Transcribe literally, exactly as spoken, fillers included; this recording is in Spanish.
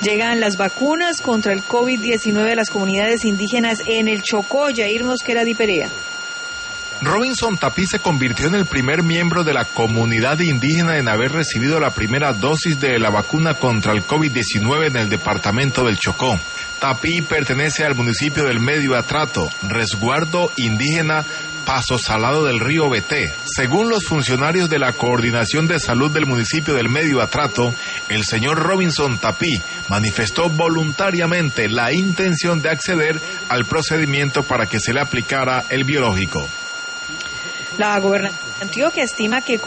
Llegan las vacunas contra el COVID diecinueve a las comunidades indígenas en el Chocó. Yair Mosquera Di Perea. Robinson Tapí se convirtió en el primer miembro de la comunidad indígena en haber recibido la primera dosis de la vacuna contra el COVID diecinueve en el departamento del Chocó. Tapí pertenece al municipio del Medio Atrato, resguardo indígena Paso Salado del Río Beté. Según los funcionarios de la Coordinación de Salud del municipio del Medio Atrato, el señor Robinson Tapí manifestó voluntariamente la intención de acceder al procedimiento para que se le aplicara el biológico. La gobernación de Antioquia estima que